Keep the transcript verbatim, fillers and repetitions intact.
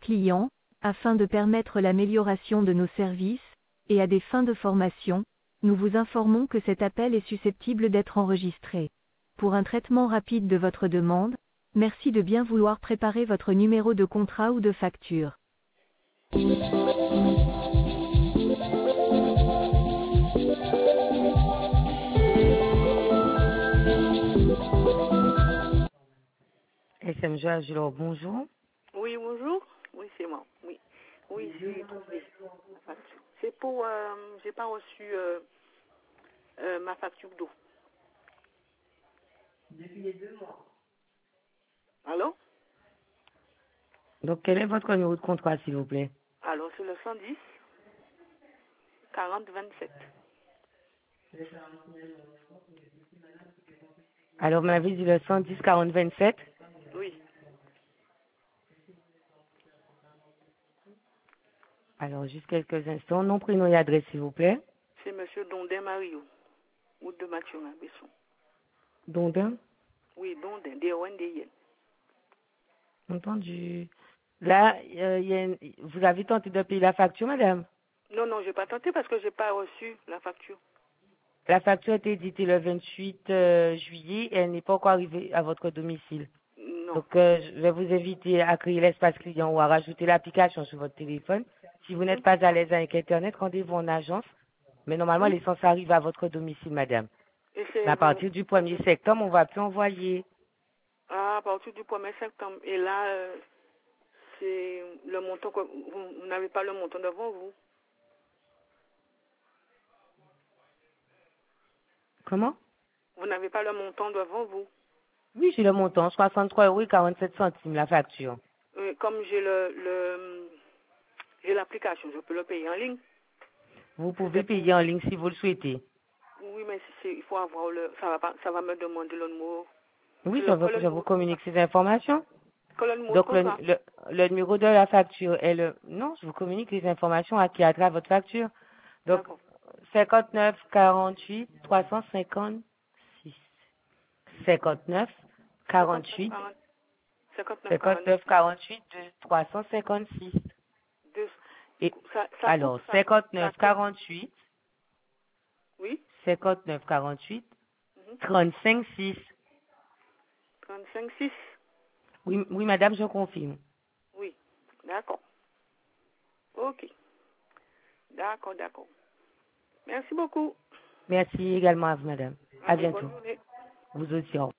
clients, afin de permettre l'amélioration de nos services, et à des fins de formation, nous vous informons que cet appel est susceptible d'être enregistré. Pour un traitement rapide de votre demande, merci de bien vouloir préparer votre numéro de contrat ou de facture. S M G Agilor, bonjour. Oui, bonjour. Oui, c'est moi. Oui, oui, j'ai trouvé ma facture. C'est pour, euh, j'ai pas reçu euh, euh, ma facture d'eau. Depuis les deux mois. Allô? Donc, quel est votre numéro de contrat, s'il vous plaît? Alors, c'est le cent dix, quarante, vingt-sept. Alors, vous m'avez dit le cent dix quarante vingt-sept. Oui. Alors, juste quelques instants. Nom, prénom et adresse, s'il vous plaît. C'est Monsieur Dondin Mario, route de Mathurin, Besson. Dondin. Oui, Dondin, D O N D I N. Entendu. Là, euh, il y a une- vous avez tenté de payer la facture, madame? Non, non, j'ai pas tenté parce que j'ai pas reçu la facture. La facture a été éditée le vingt-huit euh, juillet et elle n'est pas encore arrivée à votre domicile. Non. Donc, euh, je vais vous inviter à créer l'espace client ou à rajouter l'application sur votre téléphone. Si vous n'êtes Hmm? pas à l'aise avec Internet, rendez-vous en agence. Mais normalement, Oui. l'essence arrive à votre domicile, madame. Et Mais c'est à vous. partir du premier septembre, on va plus envoyer. Ah, à partir du premier septembre. Et là, euh, c'est le montant que vous, vous n'avez pas le montant devant vous. Comment? Vous n'avez pas le montant devant vous. Oui, j'ai le montant, soixante-trois euros et quarante-sept centimes, la facture. Euh, comme j'ai le, le j'ai l'application, je peux le payer en ligne. Vous C'était pouvez pour. payer en ligne si vous le souhaitez. Oui, mais si c'est- il faut avoir le. Ça va pas, ça va me demander le numéro. Oui, C'est je le, vous, que le je vous numéro de communique contrat. ces informations. Que le numéro de Donc, le, contrat. le, le numéro de la facture est le... Non, je vous communique les informations à qui à travers votre facture. Donc, D'accord. cinquante-neuf quarante-huit trois cent cinquante-six. cinquante-neuf cinquante-neuf quarante-huit quarante, cinquante-neuf quarante, cinquante-neuf quarante-huit trois cent cinquante-six. deux. Et Ça, ça coupe, alors, ça coupe, ça cinquante-neuf coupe. quarante-huit Oui. cinquante-neuf quarante-huit Mhm. trente-cinq six. trente-cinq six. Oui, oui, madame, je confirme. Oui. D'accord. Ok. D'accord, d'accord. Merci beaucoup. Merci également à vous, madame. À Allez, bonne bientôt. journée. Vous aussi, au revoir.